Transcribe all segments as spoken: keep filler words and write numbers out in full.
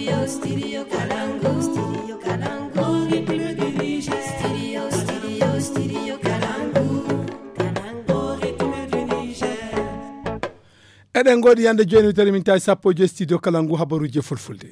Studio, studio Kalangu. Studio Kalangu. Rythme du Niger. Studio, studio, studio Kalangu. Kalangu. Rythme du Niger. Eɗen goɗi yande joni tari min tawi sappo je studio Kalangu habaruji fulfulde.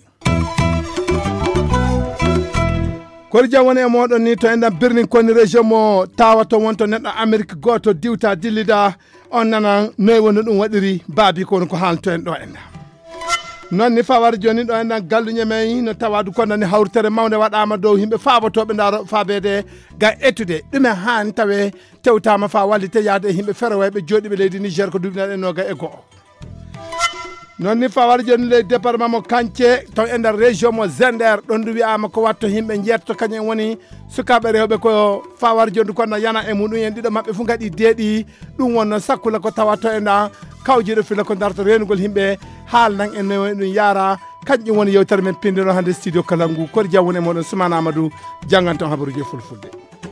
Kono jam woni e moɗon ni to enɗam birnin konni région mo tawato wonto neɗɗo Amérique goto diwta dillida on nana noy woni ɗum waɗiri baabi kono ko haalto en ɗo enɗa non ni fawar joni ɗo enɗan galluñe men no tawadu ko nani hawritere mawde waɗama dow yimɓe faabotoɓe daro faabede ga ettude ɗumen hani tawe tewtama fa wallite yaade e yimɓe ferowayɓe joɗiɓe leydi Niger ko dubinaɗe noga e goho non ni fawar joni le département mo Kanté to e nder région mo Zender ɗon ɗum wiyama ko watto yimɓe jetto kañum woni sukaɓe rewɓe ko fawar joni kono yana e muɗum en ɗiɗo mabɓe fu gaɗi deeɗi ɗum wonno sakkula ko tawato e nda kawjiɗo fila ko darto renugol yimɓe haalnan en men ɗum yaara kañƴum woni yewtere men pindino hande studio Kalangu koto jam woni e moɗon Soumana Amadou janganton habaruji fulfulde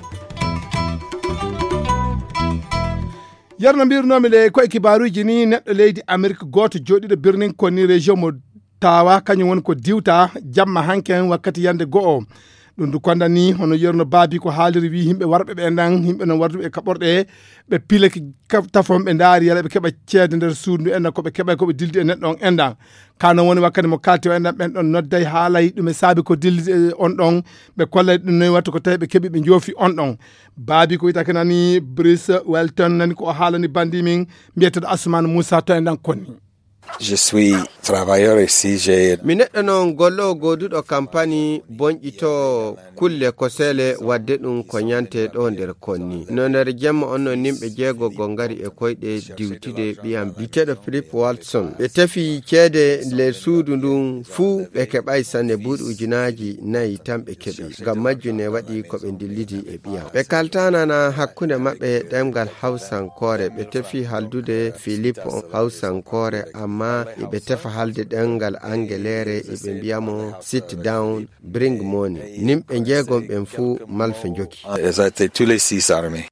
yarno mbirnomi le ko e kibaruji ni neɗɗo leydi Amérique goto joɗiɗo birnin konni région mo tawa kañum woni ko diwta jamma hanken wakkati yande go'o ɗum du konda ni hono yerno baabi ko haaliri wi yimɓe warɓe ɓe endan yimɓe non warduɓe e kaɓorɗe ɓe pile tafon ɓe daari yala ɓe keeɓa ceede nder suudu endan koɓe keeɓa koɓe dildi e neɗɗo on endan kano woni wakkati mo kalti o endan ɓen ɗon nodday haalay ɗum e saabi ko dildi on ɗon ɓe kollay ɗum noyi watta ko tawi ɓe keeɓi ɓe joofi on ɗon baabi ko witake nani Bruce Welton nani ko o haalani bandi min mbiyeteɗo Assoumane Moussa to endan konni. Je suis travailleur ici, j'ai... Mi neɗɗo noon gollo goduɗo campagne bonƴito kulle ko sele wadde ɗum ko ñante ɗo nder konni. No nder jemma on no nimɓe jeegogo ngari e koyɗe diwtide ɓiyam biteɗo Philip Watson. Ɓe tefi ceede le suudu ndun fuu ɓe keɓay sanne buuɗi ujunaji nayi tan ɓe keɓi. Ngam majjune waɗi ko ɓe dillidi e ɓiyam. Ɓe kaltanana hakkunde maɓɓe ɗemgal Hawsankore. Ɓe tefi haldude Philip Hawsankore amma ma ibe tefa halde dengal angelere ibe mbiyamo sit down bring money nimbe jeegom ben fu malfe joki exactly tous les six armées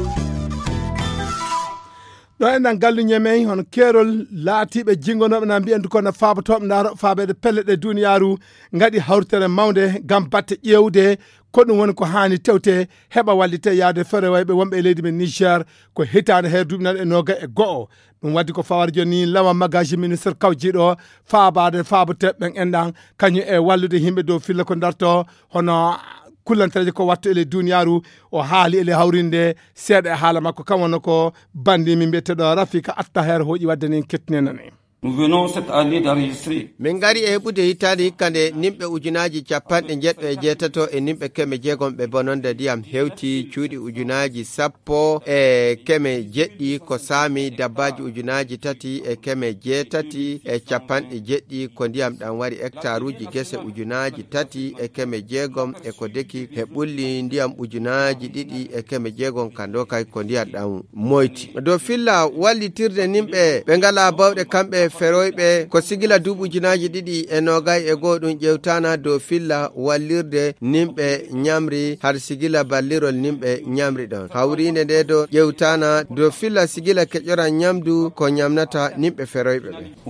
ɗo enɗan gallu ñemen hono keerol laatiɓe jingonoɓe na mbiyandu kono faabotoɓe daro faabede pelle ɗe duniyaru gaɗi hawritere mawde gam batte ƴewde ko ɗum woni ko hani tewte heɓa wallite yaade ferewayɓe wonɓe e leydi men Niger ko hitande her duɓinaɗe noga e go'o ɗum waddi ko fawar joni lawa magaji ministre kawjiɗo faabade faaboteɓe enɗan kañum e wallude yimɓe dow filla ko darto hono kullantereje ko watto ele duniyaru o haali ele hawrinde seeɗa e haala makko kam wonno ko bandi min mbiyeteɗo Rafika Attaher hoƴi wadde nen kettinenane. Nous venons cette année d'enregistrer. Min ngari e heɓude hitande hikkande nimɓe ujunaji capanɗe jeɗɗo e jeetato e nimɓe keme jeegom ɓe bononde ndiyam hewti cuuɗi ujunaji sappo e keme jeɗɗi ko saami dabbaji ujunaji tati e keme jeetati e capanɗe jeɗɗi ko ndiyam ɗam wari hectare uji gese ujunaji tati e keme jeegom e ko deki e ɓulli ndiyam ujunaji ɗiɗi e keme jeegom kando kay ko ndiyam ɗam moyti dow filla wallitirde nimɓe ɓe ngala bawɗe kamɓe feroyɓe ko sigila duɓujinaji ɗiɗi e nogay e goo ɗum ƴewtana dow filla wallirde nimɓe ñamri har sigila ballirol nimɓe ñamri ɗon hawrinde nde do ƴewtana dow filla sigila keƴoran ñamdu ko ñamnata nimɓe feroyɓe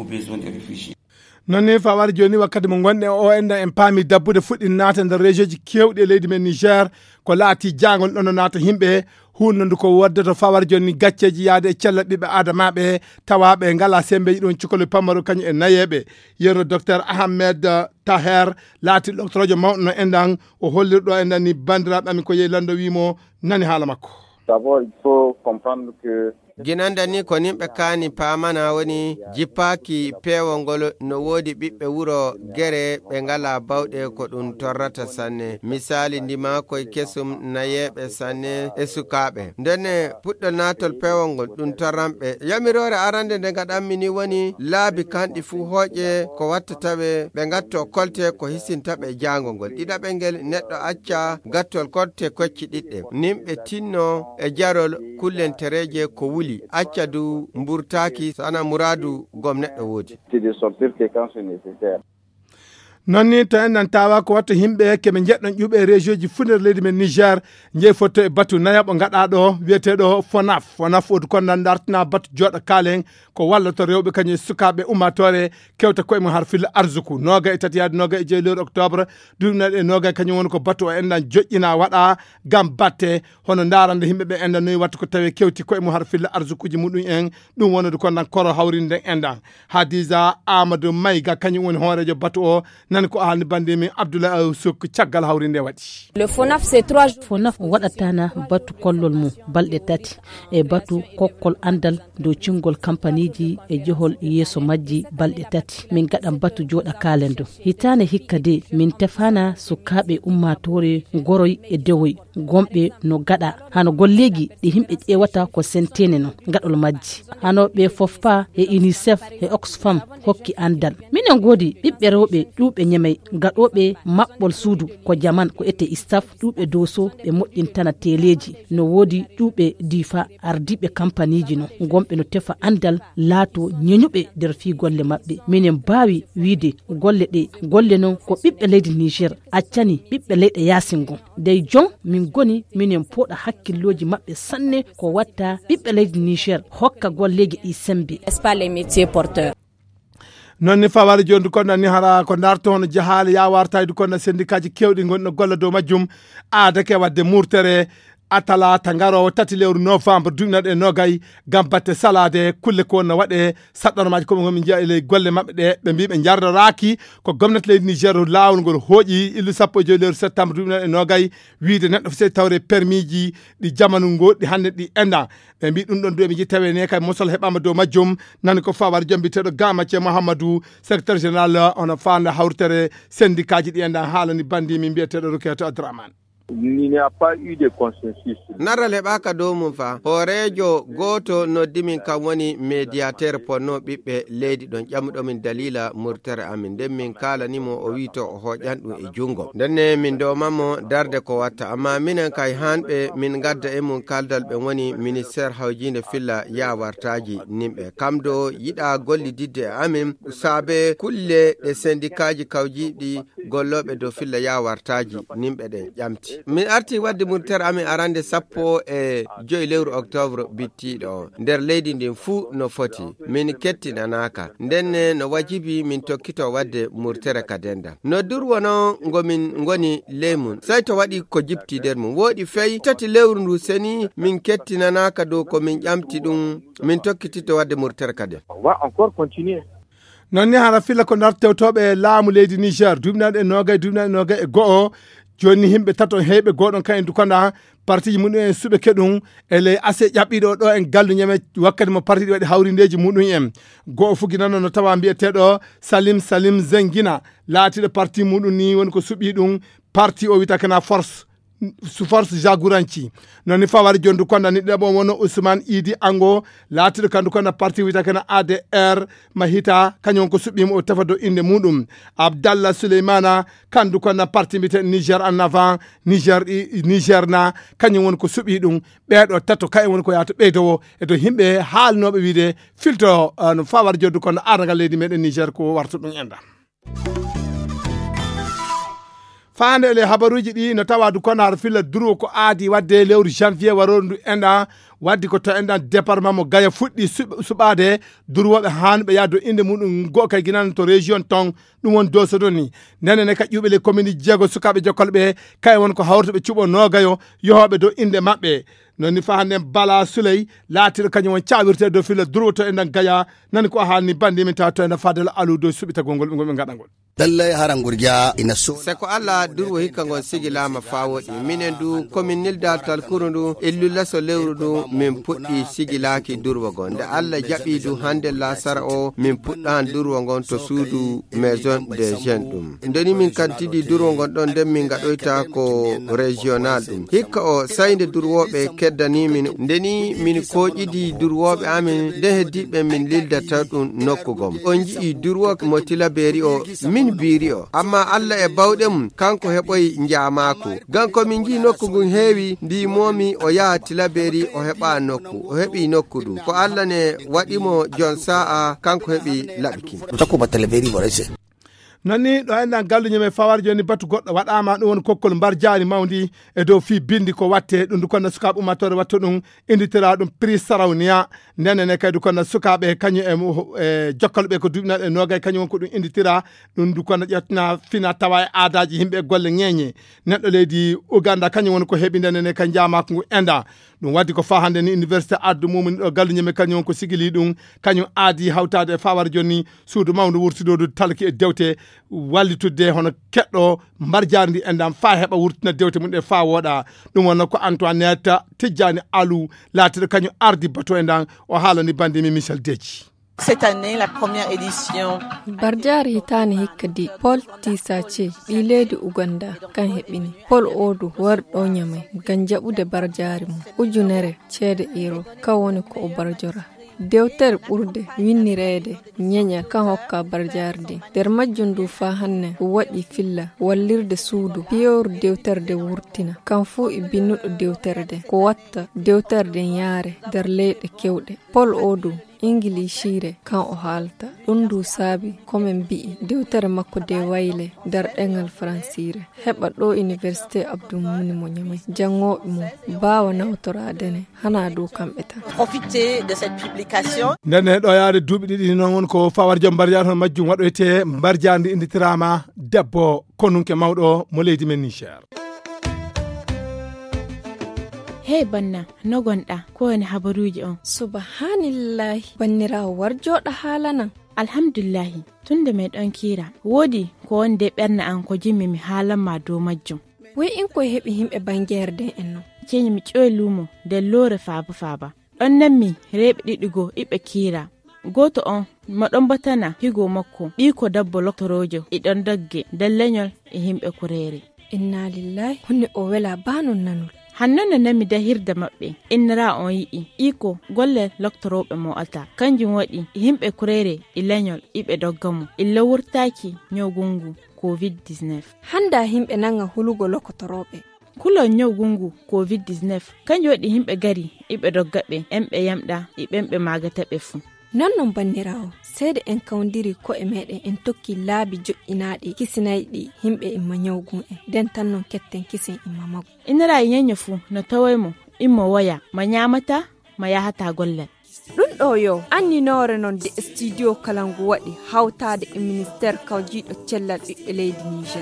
ɓe nonni fawar joni wakkati mo gonɗen o enɗan en paami dabbude fuɗɗi naata nder région ji kewɗi e leydi men Niger ko laati jangol ɗon no naata yimɓe hunde ko waddato fawar joni gacceji yaade e cella ɓiɓɓe adamaɓe tawaɓe ngala sembeji ɗon cukole pamaro kañum e nayeɓe yerno docteur Ahmed Taher laati docteur mawɗo no enɗan o hollirɗo enɗan ni bandiraɓe amin ko yeyi lando wimo nani haala makko. D'abord il faut comprendre que ginanda ni ko nimɓe kaani paamana woni jippaki peewol ngol no woodi ɓiɓɓe wuro gere ɓe ngala bawɗe ko ɗum torrata sanne misali ndima koye kesum nayeɓe sanne e sukaaɓe ndenne puɗɗo naatol peewol ngol ɗum torranɓe yamirore arande nde gaɗanmi ni woni laabi kanɗi fuu hooƴe ko wattataɓe ɓe gatto kolte ko hisintaɓe jaangol ngol ɗiɗaɓe ngel neɗɗo acca gattol kolte kocci ɗiɗɗe nimɓe tinno e jarol kullentereje ko wuli acca du mburtaki sana muradu gom neɗɗo woodi. nonni to en tawa ko watta himɓe keɓe jeɗɗon ƴuɓe région ji funder leydi men Niger jeey fotto e batu nayaɓo gaɗa ɗo wiyeteɗo fonaf fonaf odu kon nan dartina batu joɗo kalen ko wallato rewɓe kañum sukaɓe ummatore kewta koye mum har filla arsuku noga e tati yaade noga e jeey lewru octobre duuɓinaɗe noga kañum woni ko batu o enɗan joƴƴina waɗa gam batte hono darande himɓeɓe enɗan noyi watta ko tawi kewti koye mum har filla arsukuji muɗum en ɗum wonode kon nan koro hawrinde enɗan Hadiza Amadou Mayga kañum woni hoorejo batu o nan ko haalni bandimi Abdoulaye Awsouk caggal hawrinde waɗi. Le FONAF c'est trois FONAF waɗatana batu kollol mum balɗe tati e batu kokkol andal dow cingol campagne ji e johol yeeso majji balɗe tati min gaɗan batu joɗa kalendo hitane hikka de min tefana sukaɓe ummatore goroy e dewoy gomɓe no gaɗa hano golleji ɗi himɓe ƴewata ko sentene no gaɗol majji hano ɓe fofpa e UNICEF e Oxfam hokki andal minen godi ɓiɓɓe rewɓe ɗuɓe ñemey gaɗoɓe maɓɓol suudu ko jaman ko ete istaf ɗuɓe doso ɓe moƴƴintana teleji no wodi ɗuɓe difa ardiɓe campagne ji no gomɓe no tefa andal laato ñeñuɓe nder fi golle maɓɓe minen bawi wiide golle ɗe golle non ko ɓiɓɓe leydi Niger accani ɓiɓɓe leyɗe yasingo dey jon min goni minen poɗa hakkilloji maɓɓe sanne ko watta ɓiɓɓe leydi Niger hokka golleji ɗi sembe les métiers porteurs. non ni fawari joni kon ni hara ko darto hono jahaale ya wartayde kon syndicat ji kewɗi gonno golla dow majjum aadake wadde murtere atalata ngarowo tati lewru novembre duminaɗe nogay gam batte salade kulle ko wonno waɗe saɗɗormaji koɓe gomin jiya ele golle mabɓe ɗe ɓe mbi ɓe jardoraki ko gomnati leydi Niger lawol ngol hooƴi illu sappo e joyi lewru septembre duminaɗe nogay wiide neɗɗo fo tawre permis ji ɗi jamanu goɗɗi hande ɗi enda ɓe mbi ɗum ɗon duɓe ji tawe ne kay mosol heɓama dow majjum nani ko fawar jombiteɗo Gamathie Mahamadou secrétaire général ono fanda hawrtere syndicat ji ɗi enda haalani bandimi mbiyeteɗo Ruketo Abdourahmane. Il n'y a pas eu de consensus. Nara leɓaka dow mum fa horejo goto noddimin kam woni médiateur ponno ɓiɓɓe leydi ɗon ƴamɗomin dalila murtere amin nden min kalanimo o wi to o hoƴan ɗum e jungo ndenne min domamo darde ko watta amma minen kay hanɓe min gadda e mum kaldal ɓe woni ministére hawjinde filla yawartaji nimɓe kam do yiɗa gollididde e amin saabe kulle ɗe syndicat ji kawjiɗi golloɓe dow filla yawartaji nimɓe ɗen ƴamti min arti wadde murtere amin arande sappo e joyi lewru octobre bittiɗo nder leydi ndin fuu no foti min kettinanaka ndenne no wajibi min tokkito wadde murtere kadenda no durwono ngomin ngoni leymun sai to waɗi ko jipti nder mum woɗi fey tati lewru ndu seni min kettinanaka dow ko min ƴamti ɗum min tokkitito wadde murtere kaden On va encore continuer. non ni hara filla ko dartewtoɓe laamu leydi Niger duminaɗe nogay duminaɗe nogay e go'o joni himɓe tato heɓe goɗon kayen dukona parti ji muɗum en suɓe keɗum ele ase ƴaɓɓiɗo ɗo en galdu ñame wakkati mo parti ɗi waɗi hawrindeji muɗum en go'o fuginano no tawa mbiyeteɗo Salim Salim Zengina laatiɗo parti muɗum ni woni ko suɓi ɗum parti o wita kana force su force jaguranci non ni fawari jondu konda ni ɗeɓo wono Ousmane Idi Ango laatiɗo kandu konda parti wita kana A D R mahita kañum ko suɓɓima o tefa dow inde muɗum Abdallah Souleymana kandu konda parti mbite Niger en avant Niger Niger na kañum woni ko suɓi ɗum ɓeɗo tato kay woni ko yaata ɓeydowo e dow himɓe haalnoɓe wiide filto uh, no fawari jondu konda adagal leydi meɗen Niger ko warta ɗum enda faande ele habaruji ɗi no tawa du kono har filla duro ko aadi wadde lewru janvier warondu enda waddi ko to endan département mo Gaya fuɗɗi suɓade durwoɓe hanɓe yaddo inde muɗum go kay guinan to région ton ɗum won doso ɗon ni nenene ka ƴuɓe le commune jeego sukaɓe jokkolɓe kay won ko hawrtoɓe cuɓo nogayo yohoɓe dow inde maɓɓe noni fa hande Bala Souley laatiɗo kañum won cawirte dow filla duro to endan Gaya nani ko haalni bandimi taw to enda fadel alu dow suɓitagol ngol ɓe ngol ɓe gaɗa ngol lallai haran gurja ina so seko alla durwo hikka ngon sigilama fawoɗi minen du komin nilda talkuru ndu illulla so lewru ndu min puɗɗi sigilaki durwo gon nde allah jaɓi du hande lasara o min puɗɗan durwo gon to suudu maison des jeunes ɗum ndeni min kantidi durwo gon ɗon nden min gaɗoyta ko régional ɗum hikka o sayde durwoɓe keddanimin ndeni min koƴidi durwoɓe amin nde heddiɓe min lildata ɗum nokkugom on jii durwo mo Tilaberi o min biri o amma Allah e bawɗe mum kanko heɓoy njamako gan ko min ji nokku gun heewi mbimomi o yaha Tilaberi o heɓa nokku o heɓi nokku ɗum ko Allah ne waɗimo jon sa'a kanko heɓi laɓiki takko ba Tilaberi borese nani ɗo enɗan galluñe men fawar joni batu goɗɗo waɗama ɗum woni kokkol mbar jaari mawdi e dow fi bindi ko watte ɗum du kono sukaɓe ummatore wattu ɗum inditira ɗum prix sarawniya nenene kadi kono sukaɓe kañum e jokkalɓe ko duɓinaɗe nogay kañum won ko ɗum inditira ɗum du kono ƴettina fina tawa e aadaji yimɓe golle ñeñe neɗɗo leydi Uganda kañum woni ko heeɓi nenene kan jamako ngu enda ɗum waddi ko fa hande ni université addu mumum ɗo galluñe men kañum ko sigili ɗum kañum aadi hawtade e fawar joni suudu mawdu wurtidodu talki e dewte wallitudde hono keɗɗo mbar jaari ndi endam fa heɓa wurtina dewte mum ɗe fa woɗa ɗum wonno ko Antoinette Tidjani Alou laatiɗo kañum ardi bato endan o haalani bandimi Michel Deji. Cette année, la première édition. Barjari hitani hikkadi Paul Tisace ɗi leydi Uganda kan heɓini Paul Odu warɗo nyamai gan jaɓude barjari mum ujunere ceede iro kan woni ko o barjora. Dewtere ɓurde winnireede ñeña kan hokka barjardi nder majjum du fa hanne waɗi filla wallirde suudu piyowru dewterde wurtina kan fuu e binnuɗo dewterde ko watta dewterde yaare nder leyɗe kewɗe. Paul Odu Ingilishire kan o haalta ɗum du saabi komin mbi'i dewtere makko de wayle nder ɗengal Fransire heɓa ɗo université Abdou Muni mo ñamay jangoɓe mum bawa nawtoradene hana dow kamɓe tan. Profiter de cette publication. Ndene ɗo yaade duuɓi ɗiɗi noon woni ko fawar jom mbarjaari hono majjum waɗoyte mbarjaari ndi inditirama debbo konunke mawɗo mo leydi men Niger. Hey banna no gonɗa ko woni habaruji on. Subhanallahi bannirawo war joɗa haala nan. Alhamdulillahi tunda mai ɗon kira wodi ko wonde ɓerna an ko jimmi mi haalan ma dow majjum. Wai in ko heɓi himɓe bangerde en no. Keñi mi ƴoyi lumo nden loore faaba faaba. Ɗon nammi reɓe ɗiɗigo iɓe kira. Goto on maɗon batana higo makko ɓiko dabbo loktorojo iɗon dogge nden leñol e himɓe kurere. Inna lillahi hunde o wela banon nanol. Hannone nami dahirde maɓɓe innira on yi'i iko golle loktoroɓe mo alta kanjum waɗi himɓe kurere e leñol iɓe doggamo illa wurtaki ñawgungu covid dix-neuf. Handa himɓe nanga hulugo lokotoroɓe. Kulon ñawgungu covid dix-neuf kanjum waɗi himɓe gari iɓe doggaɓe emɓe yamɗa iɓemɓe magataɓe fu. Non non bannirawo seede en kawdiri ko e meɗen en tokki laabi joƴƴinaɗi kisinayɗi himɓe imma ñawgun en den tan non ketten kisin imma mago. Inira ñeño fu no tawaymo immo waya ma ñamata ma yahata gollal. Ɗum ɗo yo anninore non de studio Kalangu waɗi hawtade e ministére kawjiɗo cellal ɓiɓɓe leydi Niger.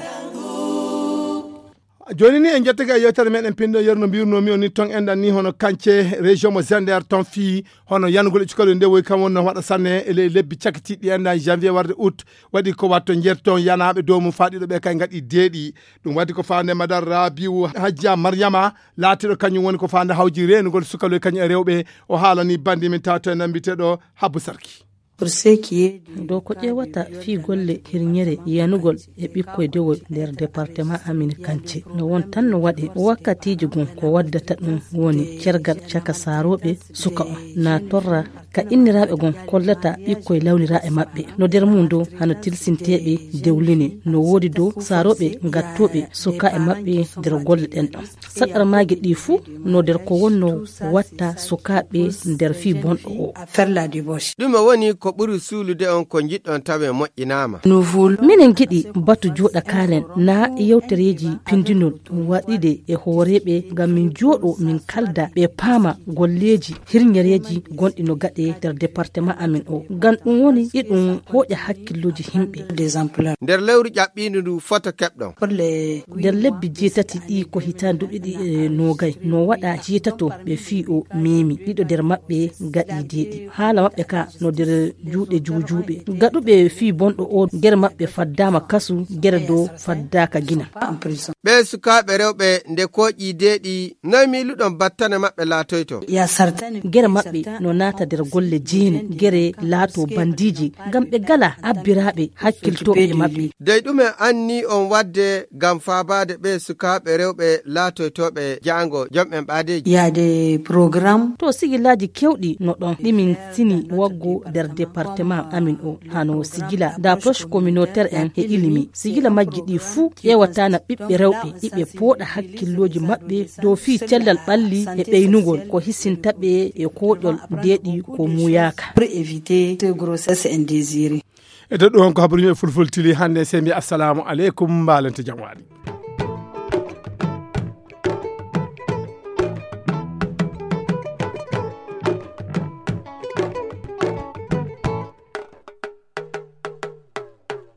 Joni ni en jettake e yewtere meɗen pindo yerno mbirnomi on ni ton enɗan ni hono kance région mo Zender ton fi hono yangol e cukalel nde woy kam wonno waɗa sanne e lebbi cakitiɗɗi enɗan janvier warde août waɗi ko watto jerton yanaɓe dow mum faɗiɗo ɓe kay gaɗi deeɗi ɗum waddi ko fande madame Rabiou Hadja Mariama laatiɗo kañum woni ko fande hawji renugol sukaloy kañum e rewɓe o haalani bandi min taw to en mbiteɗo Habou Sarki. dow ko ƴewata fi golle hirñere yanugol e ɓikkoye dewol nder département amin kance no won tan no waɗi wakkatiji gon ko waddata ɗum woni cergal caka saroɓe suka on na torra ka inniraɓe gon kollata ɓikkoye lawnira e maɓɓe no nder mum dow hano tilsinteɓe dewlini no woodi dow saroɓe gattoɓe suka e maɓɓe nder golle ɗen ɗon saɗɗar magi ɗi fuu no nder ko wonno watta sukaɓe nder fi bonɗo o ɗum woni ko ɓuri suulude on ko jiɗɗon tawe moƴƴinama. Minen giɗi batu joɗa kalen na yewtereji pindinol waɗide e hooreɓe ngam min jooɗo min kalda ɓe paama golleji hirñereji gonɗi no gaɗe nder département amin o ngam ɗum woni iɗum hoƴa hakkilloji himɓe. Nder lewru ƴaɓɓindu ndu foto keɓɗon. Nder lebbi jeetati ɗi ko hitandu ɗiɗi e nogay no waɗa jeetato ɓe fi o memi ɗiɗo nder maɓɓe gaɗi deeɗi haala maɓɓe ka no nder juuɗe juujuɓe gaɗuɓe fi bonɗo o gere maɓɓe faddama kasu gere dow faddaka gina. Ɓe sukaɓe rewɓe nde koƴi deeɗi noy miluɗon battane maɓɓe laatoyto. Gere maɓɓe no naata nder golle jeeni gere laato bandiji ngam ɓe gala abbiraɓe hakkiltoɓe maɓɓe. Dey ɗume anni on wadde ngam faabade ɓe sukaɓe rewɓe laatoytoɓe jango jomɓen ɓaadeji. Yaade programme to sigilaji kewɗi no ɗon ɗimin sini waggo nder département amin o hano sigila d'approche communautaire en e ilimi sigila majji ɗi fuu ƴewatana ɓiɓɓe rewɓe ɗiɓe pooɗa hakkilloji maɓɓe dow fi cellal ɓalli e ɓeynugol ko hissintaɓe e koƴol deeɗi ko muyaka pour éviter grossesse indésirée. e to ɗon ko habaruji e fulfultili hande se mbi assalamu aleykum mbalente jam waɗi